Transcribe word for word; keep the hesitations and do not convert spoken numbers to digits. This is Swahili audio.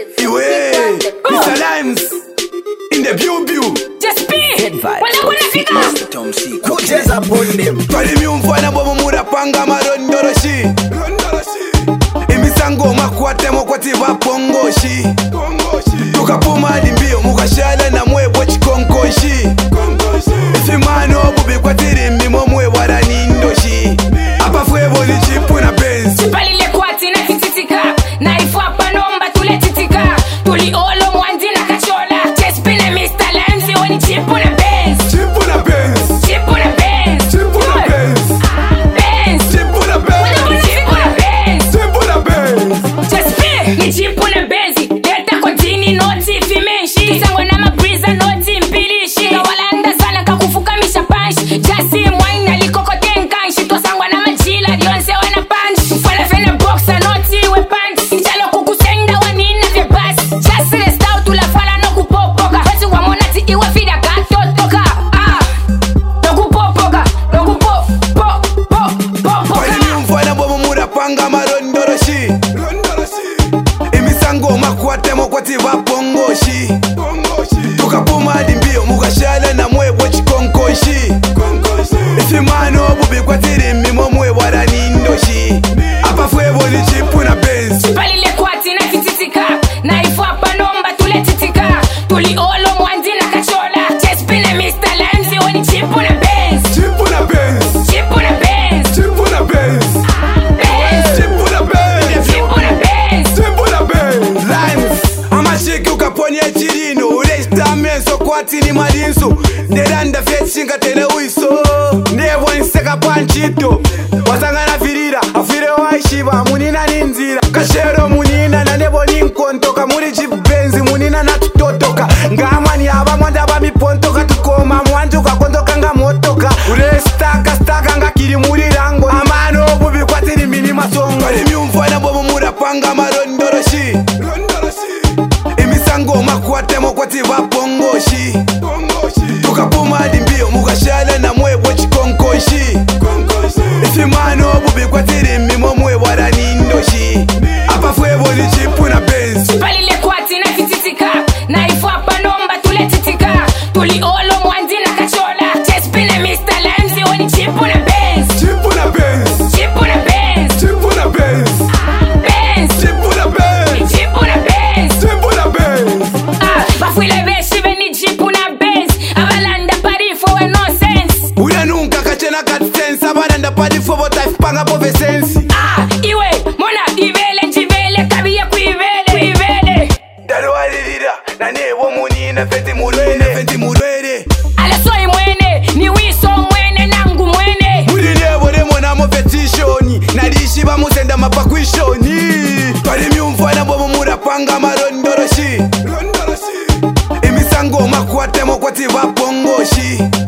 Iwe, Mister Limes in the view view. Just be. Head vibe. Wala wala fika. Mister Tom C. Kucheza upon them. Twali miumfana bobo mura panga marondoroshi. Rondoroshi. Imisango makwate mokwati vapongoshi. Pongoshi. Tukapuma hadi mbio mukashala na mwebo chikonkoshi. Konkoshi. Ifimano bubi kwa tirimbi momwe waranindoshi. Apa fwebo ni chipu na benzi. Chipalile kwati na kititika. Na ifu hapa nomba tule titika. Tuli olo mwandi na kachola. Just be na Mister Limes wani chipu na benzi. Chipu na benzi. Chipu na benzi. Chipu na benzi. Benzi. Chipu na benzi. Wala chipu na benzi. Chipu na benzi. Just be. Ni chipu na benzi. Leta kotini noti fimenshi. Kisangwa na mabriza noti mpilishi. Na wala andazana kakufuka misha panshi. Jasi mwaina likokote nkanshi. Tosangwa na majila dionse wana panshi. Mfala fena boxa noti we panshi. Njalo kukusenda wanina vya basi. Jasi restau tulafala no kupopoka. Wezi wa monati iwa fida kato toka. Ah, no kupopoka. No kupo, po, po, po, poka. Kwani miumfana bobo mura panga marondoroshi. Rondoroshi. Imisango makwate mokwati vapongoshi. Pongoshi. Tukapuma hadi mbio mukashala na mwebo chikonkoshi. Konkoshi. Ifimano bubi kwa tirimbi momwe waranindoshi. Apa fwebo ni chipu na benzi. Chipalile kwati na kititika. Na ifu hapa nomba tule titika. Tuli olo mwandi na kachola. Just be na Mister Limes wani chipu na benzi. Chipu na benzi. Chipu na benzi. Chipu na benzi. Benzi. Chipu na benzi. Chipu na benzi. Chipu na benzi. Limes. Amashiki ukaponya chirino. Uresta menso kwati ni malinsu. Neranda fetchinga tene uiso. Nebo nseka panchito. Wasangana firira. Afire waishiba munina ninzira. Kashero munina na nebo ninkontoka. Muri chibenzi munina na tutotoka. Ngamani haba mwanda ba mipontoka. Tukoma mwanjuka kontoka nga motoka. Urestaka staka nga kiri muri rango. Amano bubi kwa tiri mini masongo. Kwani miumfana bobo mura panga marondoroshi. Rondoroshi. Imisango makwate mokwati vapongoshi. Pongoshi. Tukapuma hadi mbio mukashala na mwebo chikonkoshi. Konkoshi. Ifimano bubi kwa tirimbi momwe waranindoshi. Apa fwebo ni chipu na benzi. Chipalile kwati na kititika. Na ifu hapa nomba tule titika. Tuli olo mwandi na kachola. Just be na Mister Limes wani chipu na benzi. Chipu na benzi. Chipu na benzi. Chipu na benzi. Benzi. Chipu na benzi. Chipu na benzi. Chipu na benzi. Ah, bafuile beshi beni chipu na benzi. Abalanda parifo we no sense. Uya nunca kachena katsense. Abananda padi fobo type panga pove sensi. Ah, iwe, mona ivele njivele. Kabiye kuivele, kuivele. Dalo walirira. Na nebo munina feti murwene. Feti murwene. Ala soy mwene, ni wiso mwene, nangu mwene. Muri nebo remo na mo fetishoni. Narishi ba musenda mapakwishoni. Twali miumfana bobo mura panga marondoroshi. Rondoroshi. Imisango makwate mokwati vapongoshi.